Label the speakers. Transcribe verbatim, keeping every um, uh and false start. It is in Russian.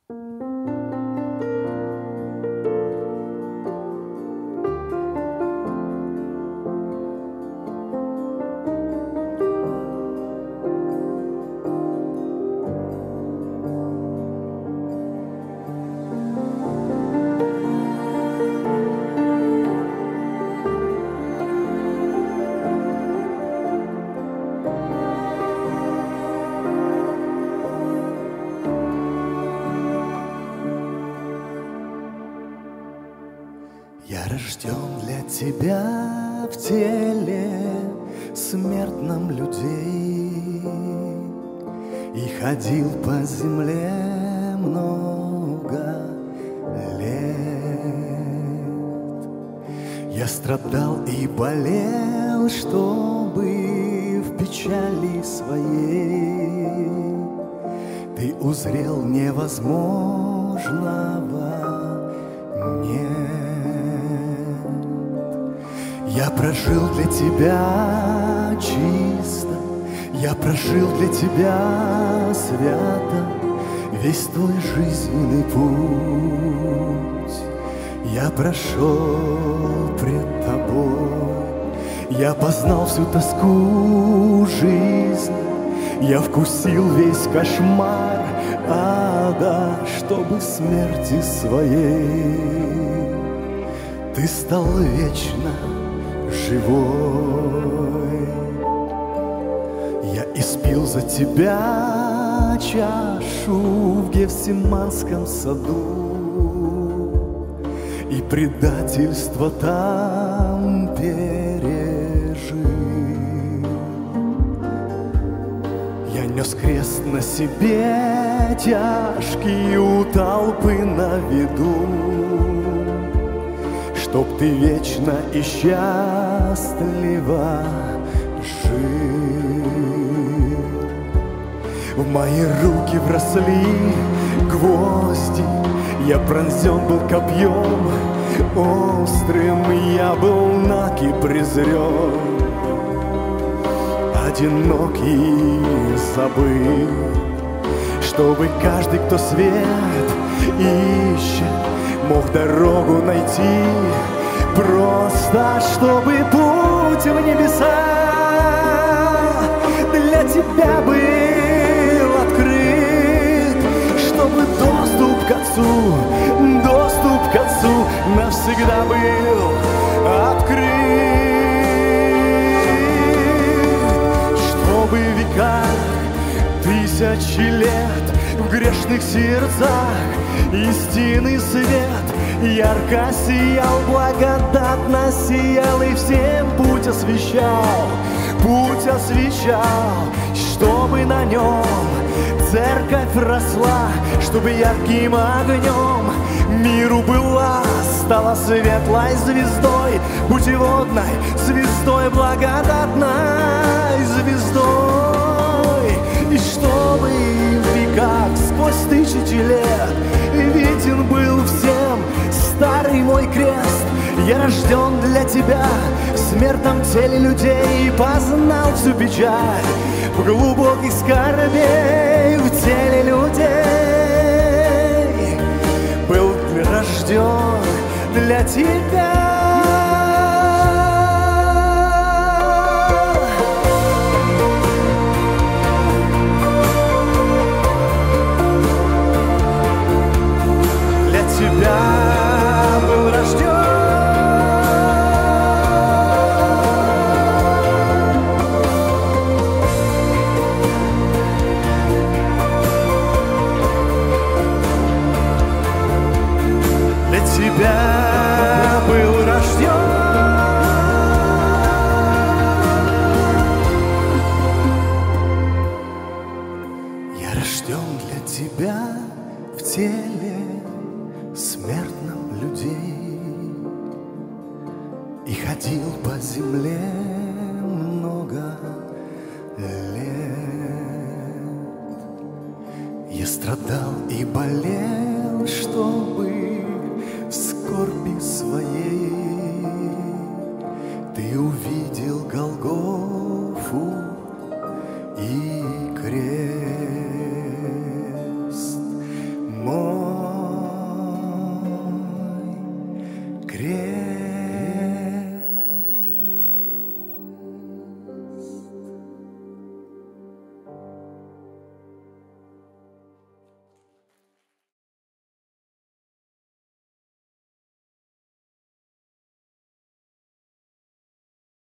Speaker 1: Я рожден для тебя в теле смертном людей и ходил по земле много лет. Я страдал и болел, чтобы в печали своей ты узрел невозможного нет. Я прожил для тебя чисто, я прожил для тебя свято весь твой жизненный путь. Я прошел пред тобой, я познал всю тоску жизни, я вкусил весь кошмар ада, чтобы смерти своей ты стал вечно живой. Я испил за тебя чашу в Гефсиманском саду и предательство там пережил. Я нес крест на себе тяжкий у толпы на виду, чтоб ты вечно и счастливо жил. В мои руки вросли гвозди, я пронзен был копьем острым, я был наг и презрен, одинокий забыл, чтобы каждый, кто свет ищет, мог дорогу найти, просто чтобы путь в небеса для тебя был открыт, чтобы доступ к Отцу, доступ к Отцу навсегда был открыт, чтобы в веках, тысячи лет в грешных сердцах истинный свет ярко сиял, благодатно сиял и всем путь освещал, путь освещал, чтобы на нем церковь росла, чтобы ярким огнем миру была, стала светлой звездой, путеводной звездой, благодатной звездой, и чтобы в веках сквозь тысячи лет виден был всем старый мой крест. Я рожден для тебя в смертном теле людей и познал всю печаль в глубоких скорбей в теле людей. Был рожден для тебя. More